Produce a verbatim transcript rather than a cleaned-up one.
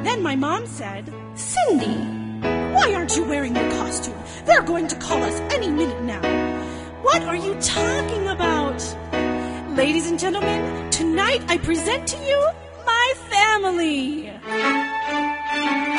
Then my mom said, Cindy, why aren't you wearing your costume? They're going to call us any minute now. What are you talking about? Ladies and gentlemen, tonight I present to you my family.